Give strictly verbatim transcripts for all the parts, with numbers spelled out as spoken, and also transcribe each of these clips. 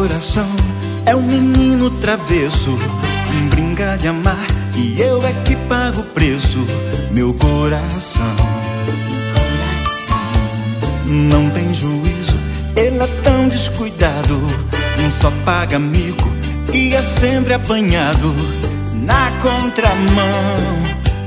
coração é um menino travesso, brinca de amar e eu é que pago o preço. Meu coração, não tem juízo, ele é tão descuidado, só paga mico e é sempre apanhado na contramão.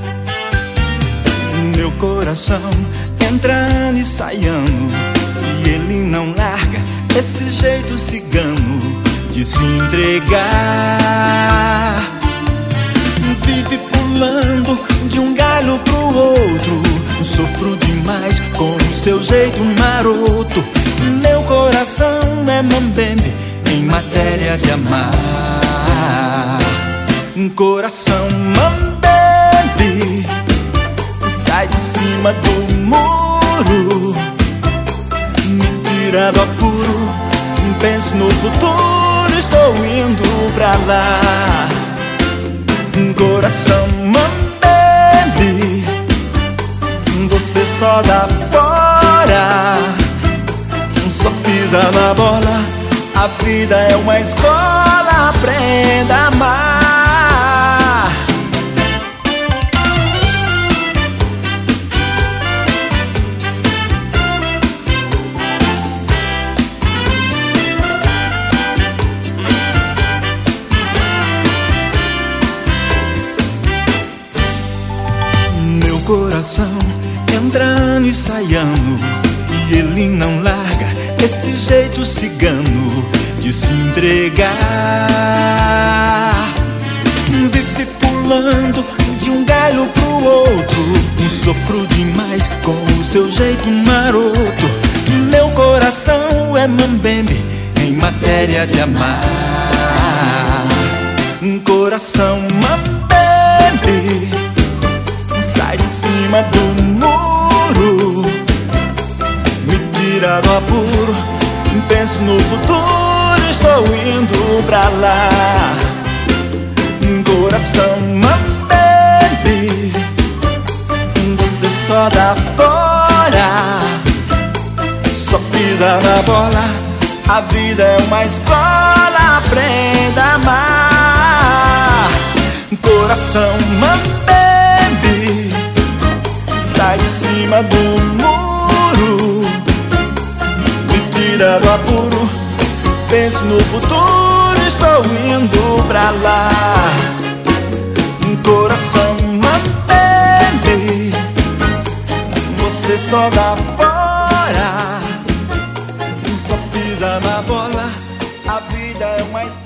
Meu coração entrando e saindo, e ele não larga esse jeito cigano de se entregar. Vive pulando de um galho pro outro, sofro demais com o seu jeito maroto. Meu coração é mambembe em matéria de amar. Um coração mambembe sai de cima do muro, me tira do apuro, penso no futuro, estou indo pra lá. Um coração mambembe, você só dá fora, só pisa na bola. A vida é uma escola, aprenda a amar. Meu coração entrando e saindo, e ele não larga esse jeito cigano de se entregar. Vive pulando de um galho pro outro, sofro demais com o seu jeito maroto. Meu coração é mambembe em matéria de amar. Um coração mambembe sai de cima do muro, me tira do apuro, penso no futuro, estou indo pra lá. Um coração mambembe, você só dá fora, só pisa na bola. A vida é uma escola, aprenda a amar. Um coração mambembe sai de cima do muro, me tira do apuro, penso no futuro, estou indo pra lá. Um coração mambembe, você só dá fora, só pisa na bola. A vida é uma escola.